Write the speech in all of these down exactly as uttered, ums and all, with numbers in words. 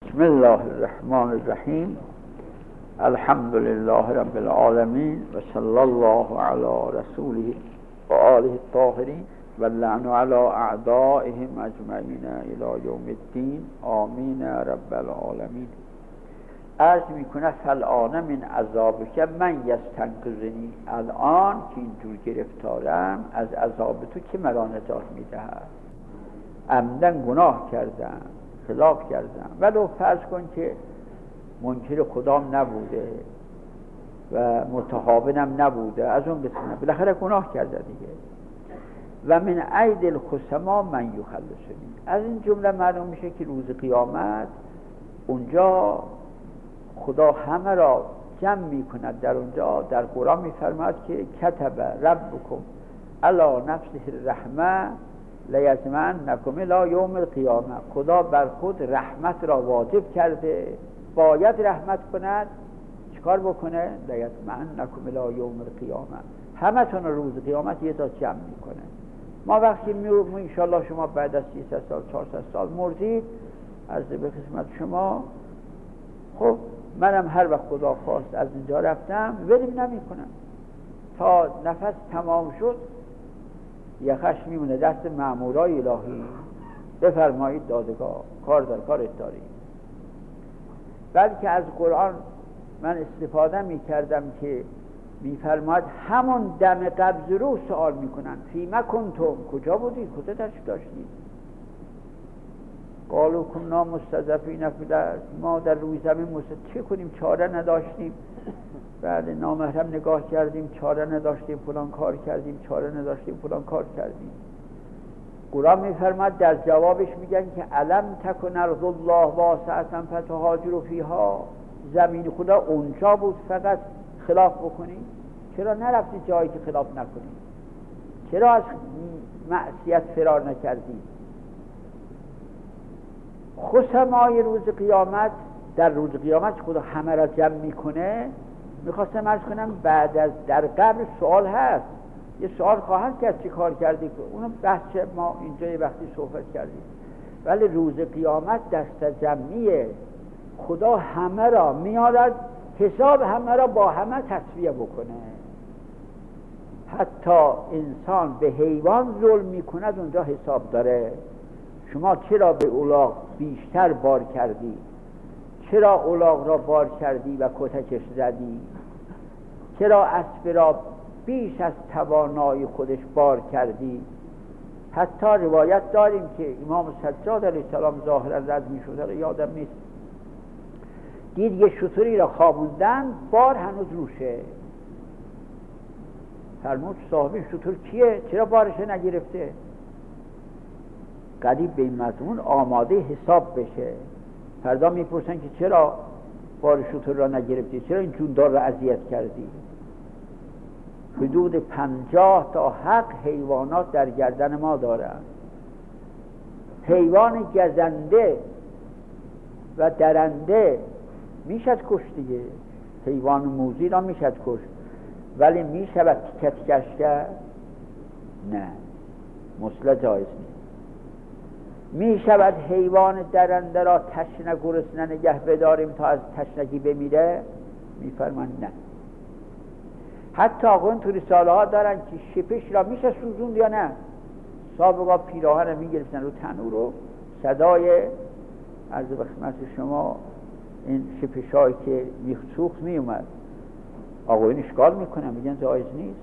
بسم الله الرحمن الرحیم. الحمد لله رب العالمین و صلی الله علی رسوله و آله الطاهرین و لعن علی اعدائهم اجمعین الی یوم الدین. آمین رب العالمین. عرض میکنه فالآن من عذابک من یستنقذنی، الان که اینجور گرفتارم از عذاب تو که مرا نجات میدهد. عمدن گناه کردم، خلاف کردم، ولو فرض کن که منکر خدام نبوده و متهاونم نبوده، از اون بسنه بالاخره گناه کرده دیگه. و من عید الخصما من یخلصنی، از این جمله معلوم میشه که روز قیامت اونجا خدا همه را جمع میکند. در اونجا در قرآن میفرماید که کتب ربکم علی نفسه الرحمه لیجمعنکم الی یوم القیامه، خدا بر خود رحمت را واجب کرده، باید رحمت کند. چیکار بکنه؟ لیجمعنکم الی یوم القیامه، همه تون روز قیامت یه جا جمع میکنه. ما وقتی میرم ان شاء الله شما بعد از سیصد سال چهارصد سال مردید، عرض به خدمت شما، خب منم هر وقت خدا خواست از اینجا رفتم ولیم نمی کنم تا نفس تمام شد، یخش میمونه دست مأمورای الهی، بفرمایید دادگاه، کار در کارت داری. بلکه از قرآن من استفاده میکردم که میفرماید همون دم قبض رو سوال میکنن فیما کنتم، کجا بودی، کجا تشریف داشتی؟ قالوا کنا مستضعفین فی الارض، ما در روی زمین مستضعف، چه کنیم، چاره نداشتیم. بعد نامحرم نگاه کردیم، چاره نداشتیم، فلان کار کردیم، چاره نداشتیم، فلان کار کردیم. قرآن میفرماد در جوابش میگن که الم تکن ارض الله واسعة فتهاجروا فیها، زمین خدا اونجا بود فقط خلاف بکنی، چرا نرفتی جایی که خلاف نکنی؟ چرا از معصیت فرار نکردی؟ خصمای روز قیامت، در روز قیامت خدا همه را جمع میکنه. میخواستم عرض کنم بعد از در قبر سوال هست، یه سوال خواهد کرد چی کار کردی، اونو بحث ما اینجا یه وقتی صحبت کردیم. ولی روز قیامت دست جمعیه، خدا همه را میارد، حساب همه را با همه تسویه بکنه. حتی انسان به حیوان ظلم میکند اونجا حساب داره. شما چرا به الاغ بیشتر بار کردی؟ چرا الاغ را بار کردی و کتکش زدی؟ چرا اسب را بیش از توانایی خودش بار کردی؟ حتی روایت داریم که امام سجاد علیه السلام ظاهرا رد می شده، یادم نیست، دید یه شتری را خوابوندن، بار هنوز روشه. فرمود صاحب شتر کیه؟ چرا بارش نگرفته؟ قریب به این مضمون آماده حساب بشه. فردا میپرسن که چرا بار شتر را نگرفتی، چرا این جوندار را اذیت کردی؟ حدود پنجاه تا حق حیوانات در گردن ما دارند. حیوان گزنده و درنده میشد کشت دیگه، حیوان موذی را میشد کشت، ولی میشود تیکتیکش کرد؟ نه، مثل جایز نیست. می شود حیوان درنده را تشنه گرسنه نگه بداریم تا از تشنگی بمیره؟ میفرمان نه. حتی آقایون تو رساله ها دارن که شپش را میشه سوزوند یا نه. سابقا پیراهن می گرفتن رو تنور رو، صدای عرض به خدمت شما این شپش هایی که میخسوخت می اومد، آقایون اشکال میکنن، میگن جایز نیست.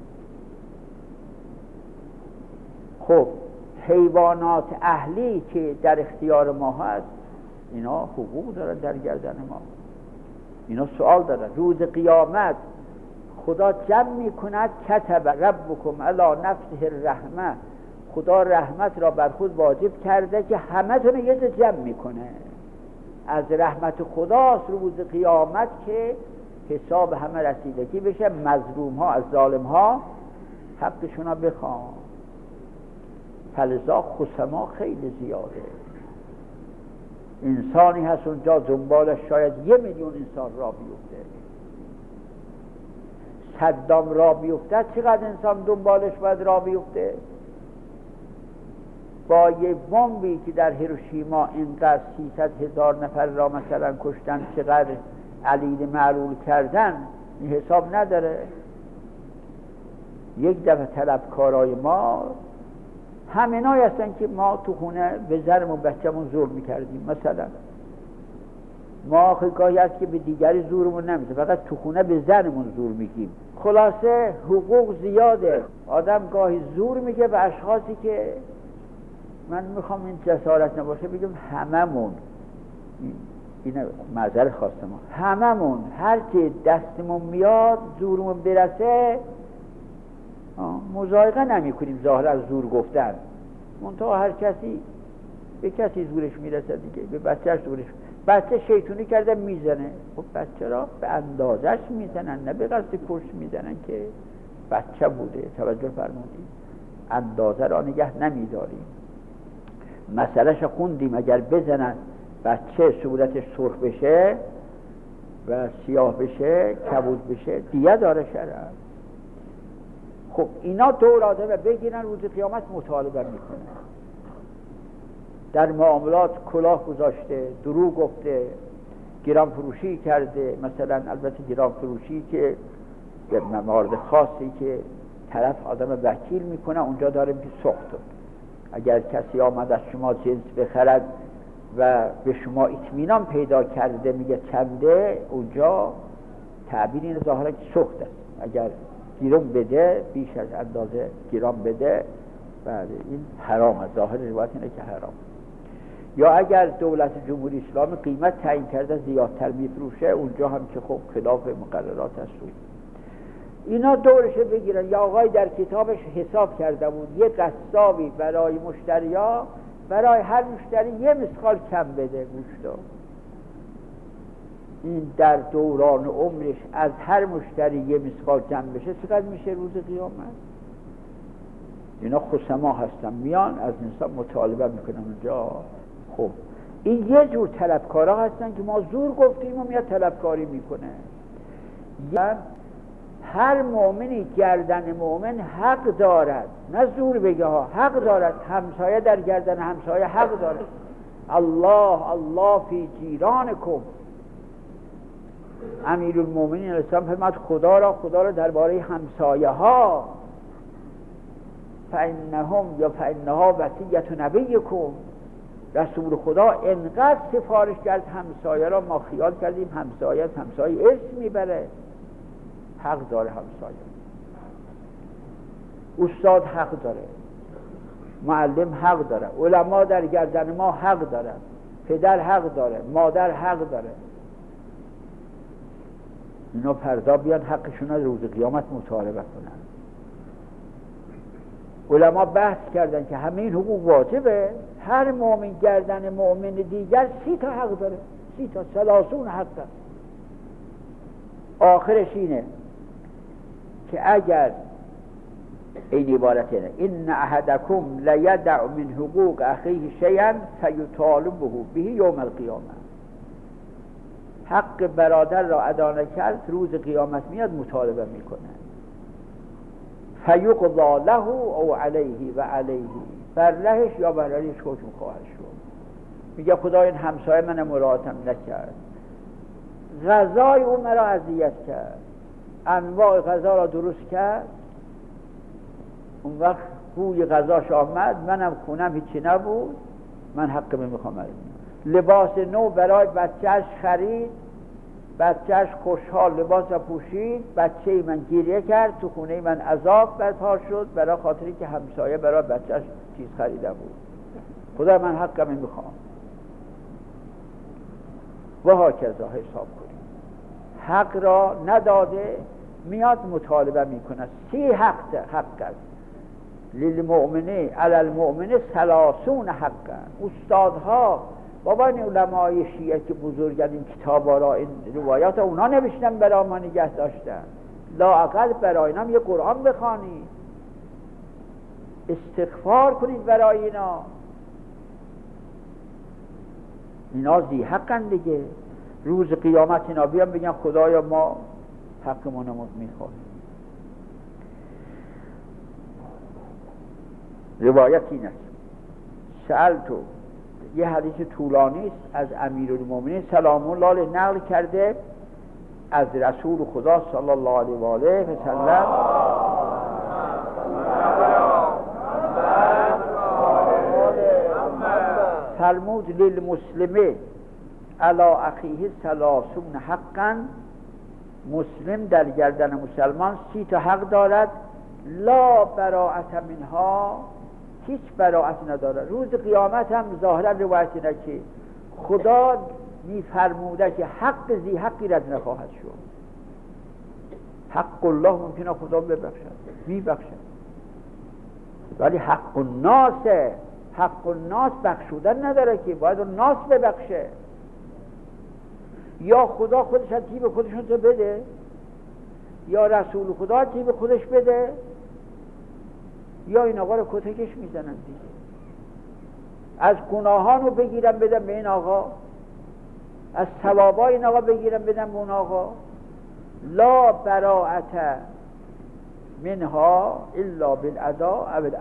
خب حیوانات اهلی که در اختیار ما هست، اینا حقوق دارن در گردن ما، اینا سوال دارن. روز قیامت خدا جمع میکند کتب ربکم علی نفسه الرحمه، خدا رحمت را بر خود واجب کرده که همه تون یه جا جمع میکنه. از رحمت خداست روز قیامت که حساب همه رسیدگی بشه، مظلوم ها از ظالم ها حقشون را بخوان. فلذا خصما خیلی زیاده. انسانی هست اونجا دنبالش شاید یه میلیون انسان را بیفته. صدام را بیفته، چقدر انسان دنبالش باید را بیفته؟ با یه بمبی که در هیروشیما اینقدر سیصد هزار نفر را مثلا کشتن، چقدر علیل معلول کردن، این حساب نداره. یک دفعه طلبکارای ما همینایی هستن که ما تو خونه به زنمون بچه‌مون زور میکردیم. مثلا ما خیلی هست که به دیگری زورمون نمیده، فقط تو خونه به زنمون زور میگیم. خلاصه حقوق زیاده، آدم گاهی زور میگه به اشخاصی که من میخوام این جسارت نباشه بگم هممون، اینه معذرت خواستم، هممون هر چی دستمون میاد زورمون برسه مضایقه نمی کنیم ظاهر از زور گفتن. منتها هر کسی به کسی زورش میرسه دیگه، به بچهش زورش. بچه شیطونی کرده میزنه، خب بچه را به اندازش میزنن، نه به قصد کش میزنن که بچه بوده. توجه فرمودید، اندازه را نگه نمیداریم. مسئلهش خوندیم، اگر بزنن بچه صورتش سرخ بشه و سیاه بشه، کبود بشه، دیه داره شرع. خب اینا دور آدمه بگیرن روز قیامت مطالبه میکنه. در معاملات کلاه گذاشته، دروغ گفته، گران فروشی کرده. مثلا البته گران فروشی که به موارد خاصی که طرف آدم وکیل میکنه، اونجا داریم که سخت. اگر کسی آمد از شما جنس بخرد و به شما اطمینان پیدا کرده میگه چنده، اونجا تعبیر این ظاهرا که سخت است. اگر گیرم بده، بیش از اندازه گیرم بده، بله این حرام است. ظاهر روایت اینه که حرام. یا اگر دولت جمهوری اسلامی قیمت تعیین کرده زیادتر میفروشه، اونجا هم که خب خلاف مقررات است. اینا دورشه بگیرن. یا آقای در کتابش حساب کرده بود یه قصابی برای مشتریا، برای هر مشتری یه مسقال کم بده گوشتو. این در دوران عمرش از هر مشتری یه مسقال جمع بشه، چقدر میشه روز قیامت؟ اینا خصما هستن، میان از انسان مطالبه میکنن اونجا. خب این یه جور طلبکارا هستن که ما زور گفتیم و میاد طلبکاری میکنه. یعنی هر مؤمنی گردن مؤمن حق دارد، نه زور بگه ها، حق دارد. همسایه در گردن همسایه حق دارد. الله الله فی جیرانکم. امیرالمومنین علیه السلام فرمود خدا را خدا را درباره همسایه ها، فانهم یا فانها وصیة نبیکم. رسول خدا انقدر سفارش کرد همسایه را، ما خیال کردیم همسایه از همسایه اسم میبره. حق داره همسایه، استاد حق داره، معلم حق داره، علما در گردن ما حق داره، پدر حق داره، مادر حق داره. اینا فردا بیان حقشون رو روز قیامت مطالبه کنن. علما بحث کردن که همه این حقوق واجبه. هر مؤمن گردن مؤمن دیگر سی تا حق داره، سی تا سلاسون حق داره. آخرش اینه که اگر این عبارت اینه این احدکم لیدع من حقوق اخیه شیئا فیطالبه به یوم القیامه. حق برادر را ادا نکرد روز قیامت میاد مطالبه میکنه. فیقضا له او علیه و علیه، بر لهش یا بر علیهش حکم خواهد شد. میگه خدا این همسایه من مراعاتم نکرد، غذای او مرا اذیت کرد، انواع غذا را درست کرد، اون وقت بوی غذاش آمد، منم خونم هیچی نبود، من حق میخوام. لباس نو برای بچهش خرید، بچهش خوشحال لباس را پوشید، بچه من گریه کرد، تو خونه من عذاب برپا شد برای خاطری که همسایه برای بچهش چیز خریده بود. خدا من حقم میخوام. و ها کذا حساب کنیم. حق را نداده میاد مطالبه میکنه. سی حق حق است. للمؤمنه علی المؤمنه ثلاثون حق. استادها بابا این علمای شیعه که بزرگن این کتابا را، این روایات اونا نوشتن برای ما نگه داشتن. لااقل برای اینا یه قرآن بخوانید، استغفار کنید برای اینا. اینا ذی حقن دیگه. روز قیامت اینا بیان بگن خدایا ما حقمونو میخوایم. روایت این است سألتو، یه حدیث طولانی است از امیرالمومنین سلام الله علیه نقل کرده از رسول خدا صلی الله علیه و آله و سلم. فرمود للمسلمه علی اخیه ثلاثون حقا، مسلم در گردن مسلمان سی تا حق دارد، لا براءت منها، هیچ براءت نداره. روز قیامت هم ظاهرا روایت اینه که خدا میفرموده که حق ذی حقی رد نخواهد شد. حق الله ممکنه خدا ببخشد، میبخشد، ولی حق الناس، حق الناس بخشودن نداره که باید الناس ببخشه. یا خدا خودش از جیب خودشون تو بده، یا رسول خدا از جیب خودش بده، یا این آقا رو کتکش میزنن دیگه. از گناهان رو بگیرن بدن به این آقا، از ثوابای این آقا بگیرن بدن به اون آقا. لا براءت منها الا بالاداء او العهد.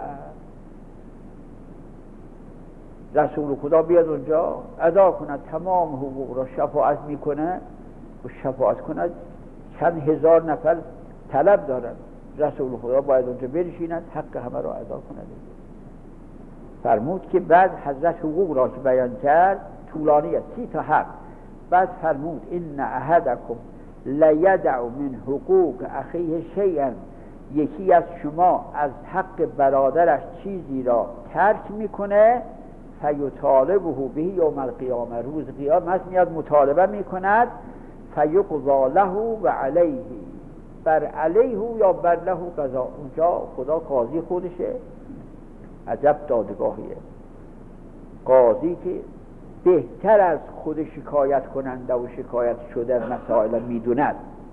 رسول خدا بیاد اونجا ادا کند تمام حقوق را، شفاعت میکنه و شفاعت کند چند هزار نفر طلب دارن، رسول خدا باید اونجا بنشیند حق همه را ادا کند. فرمود که بعد حضرت حقوق را که بیان کرد طولانی است، سی تا حق. بعد فرمود ان احدکم لیدع من حقوق اخیه شیئا، یکی از شما از حق برادرش چیزی را ترک میکنه، فیطالبه به یوم القیامه، روز قیامت میاد مطالبه میکند، فیقضا له و علیه، بر علیه یا بر له قضا. اونجا خدا قاضی خودشه، عجب دادگاهیه، قاضی که بهتر از خود شکایت کننده و شکایت شده مسائل میدوند.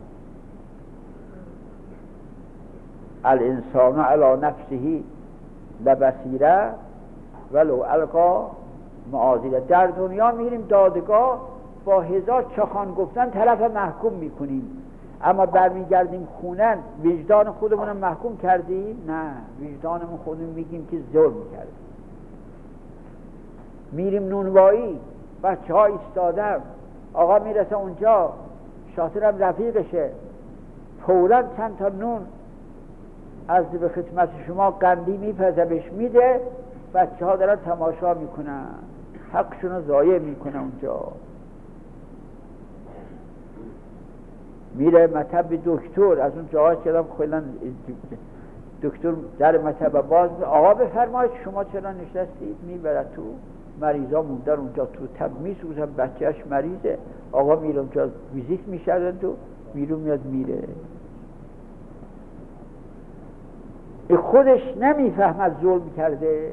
الانسان علی نفسه لبصیره ولو القا معاذیره. در دنیا میریم دادگاه با هزار چخان گفتن طرف محکوم میکنیم، اما برمیگردیم خونه وجدان خودمون محکوم کردیم؟ نه، وجدانمون خودمون میگیم که ظلم کردیم. میریم نونوایی، بچه ها ایستادن، آقا میرسه اونجا، شاطرم رفیقشه، فوراً چند تا نون از به خدمت شما قندی میپزه بهش میده، بچه ها دارن تماشا میکنن، حقشون رو ضایع میکنن. اونجا میره مطب دکتر، از اون جاهاش که خیلی دکتر در مطب باز، آقا بفرمایید شما چرا نشستید؟ میبرد تو، مریضا موندن اونجا تو تب میسوزن، بچهش مریضه، آقا میره اونجا ویزیت میشدن تو، میرو میاد میره. ای خودش نمیفهمد ظلم کرده،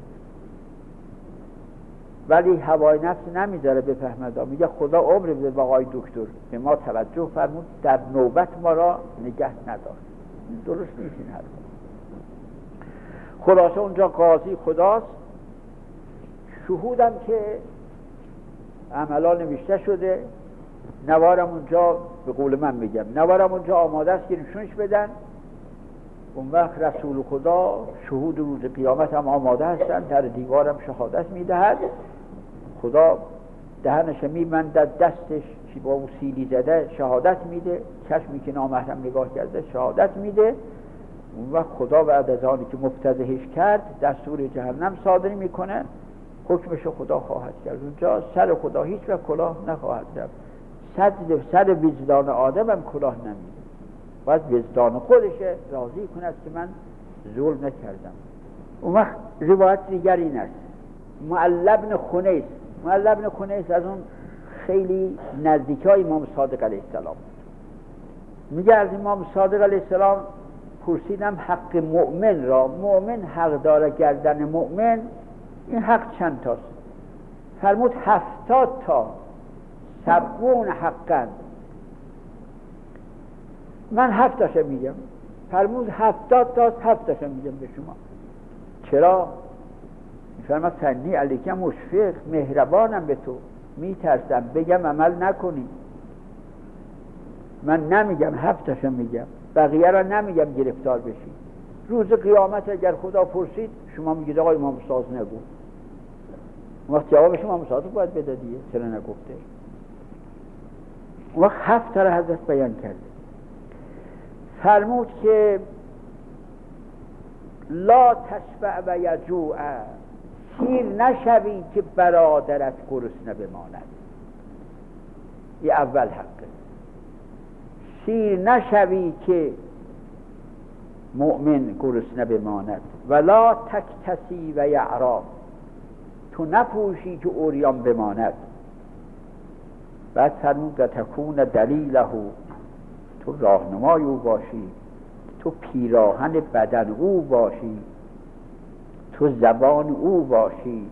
ولی هوای نفس نمیذاره بفهمد، میگه خدا عمر بده به آقای دکتر، به ما توجه فرمود، در نوبت ما را نگه ندار. درست نیست این حرف. خلاصه اونجا قاضی خداست، شهودم که عملا نوشته شده، نوارم اونجا، به قول من میگم نوارم اونجا آماده است که نشونش بدن. اون وقت رسول خدا شهود روز قیامت هم آماده هستن، در دیوارم شهادت میدهد. خدا دهنش میبندد، دستش که با اون سیلی زده شهادت میده، چشمی که نامحرم نگاه کرده شهادت میده. اون وقت خدا بعد از آنی که مفتضحش کرد دستور جهنم صادر میکنه، حکمش خدا خواهد کرد. اونجا سر خدا هیچ وقت کلاه نخواهد رفت، سر سر وجدان آدم هم کلاه نمیده، باید وجدان خودشه راضی کند که من ظلم نکردم. اون وقت روایت دیگر این است، معل بن خنیس، معل بن خنیس از اون خیلی نزدیکای امام صادق علیه السلام، میگه از امام صادق علیه السلام پرسیدم حق مؤمن را، مؤمن حق داره گردن مؤمن، این حق چند تاست؟ فرمود هفتاد تا، سبعون حقا. من هفتاشو میگم. فرمود هفتاد تا، هفتاشو میگم به شما. چرا؟ فرمود فنی علیکم مشفق، مهربانم به تو، میترسم بگم عمل نکنی. من نمیگم، هفتاشو میگم، بقیه را نمیگم گرفتار بشی. روز قیامت اگر خدا پرسید شما میگید آقای امام استاد نگو، وقت جواب شما مصادق باید بده دیگه، چرا نگفته؟ وقت هفت تا را حضرت بیان کرده. فرمود که لا تشبع و یجوع، سیر نشوی که برادرت گرسنه بماند. این اول حقه. سیر نشوی که مؤمن گرسنه بماند. ولا تکتسی و یعرا، تو نپوشی که عریان بماند. بعد فرمود تکون دلیله، تو راهنمای او باشی، تو پیراهن بدن او باشی، تو زبان او باشی.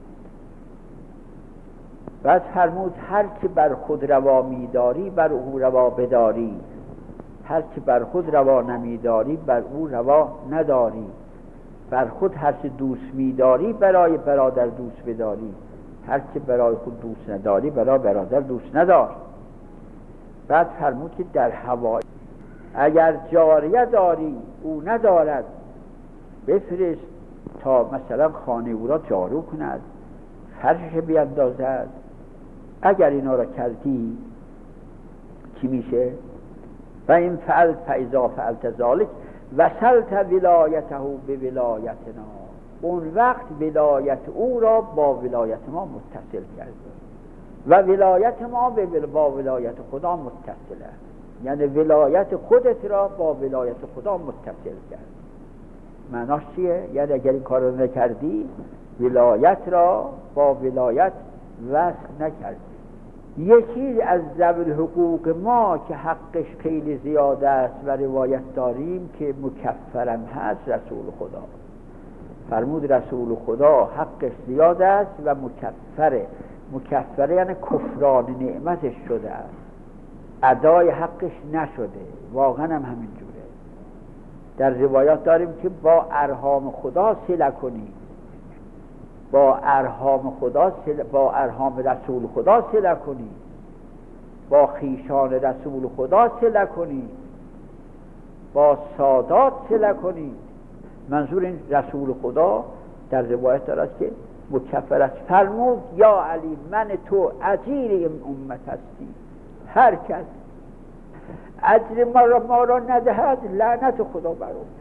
بعد فرمود هر که بر خود روا می‌داری بر او روا بداری، هر که بر خود روا نمی‌داری بر او روا نداری. بر خود هر چه دوست می‌داری برای برادر دوست بداری، هر که برای خود دوست نداری برای برادر دوست ندار. بعد فرمود که در هوا اگر جاریه داری او ندارد، بفرست تا مثلا خانه او را جارو کند، فرشش بیندازد. اگر اینا را کردی چی میشه؟ و این فعلت فاذا فعلت ذلک وصلت ولایته به ولایتنا، اون وقت ولایت او را با ولایت ما متصل کرد و ولایت ما با ولایت خدا متصله. یعنی ولایت خودت را با ولایت خدا متصل کرد. معناش چیه؟ یعنی اگر این کار را نکردی ولایت را با ولایت وصل نکردی. یکی از ذوی حقوق ما که حقش خیلی زیاده است و روایت داریم که مکفرم هست رسول خدا. فرمود رسول خدا حقش زیاده است و مکفره. مکفره یعنی کفران نعمتش شده است، ادای حقش نشده. واقعا هم همین جوره. در روایات داریم که با ارحام خدا صله کنی، با ارحام خدا صله، با ارحام رسول خدا صله کنی، با خیشان رسول خدا صله کنی، با سادات صله کنی. منظور این رسول خدا در روایت دارد که مکفر است. فرمود یا علی من تو اجیر این امت هستی، هر کس اجر ما را, ما را ندهد لعنت خدا بر او.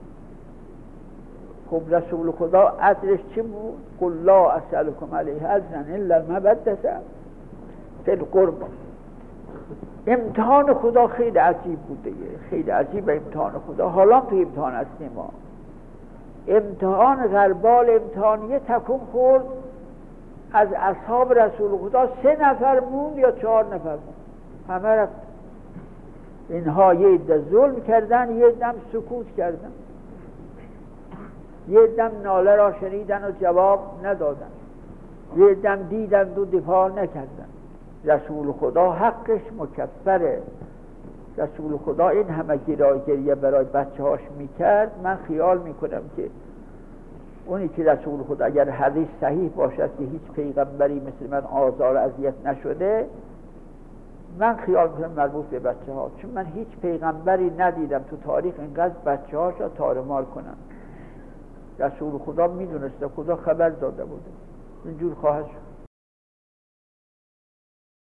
خب رسول خدا اجرش چی بود؟ قل لا اسألكم علیه اجرا الا المودة فی القربى. امتحان خدا خیلی عجیب بوده، خیلی عجیب امتحان خدا. حالا تو امتحان هستیم ما. امتحان غربال امتحانیه تکون خورد، از اصحاب رسول خدا سه نفر موند یا چهار نفر موند، همه رفت. اینها یه عده ظلم کردن، یه عده سکوت کردن، یه عده ناله را شنیدن و جواب ندادن، یه عده دیدن و دفاع نکردن. رسول خدا حقش مکفره. رسول خدا این همه گریه برای بچه هاش میکرد. من خیال میکنم که اونی که رسول خدا اگر حدیث صحیح باشد که هیچ پیغمبری مثل من آزار و اذیت نشده، من خیال میکنم مربوط به بچه ها، چون من هیچ پیغمبری ندیدم تو تاریخ اینقدر بچه هاش را تارمار کنن. رسول خدا میدونسته، خدا خبر داده بوده اینجور خواهد شد.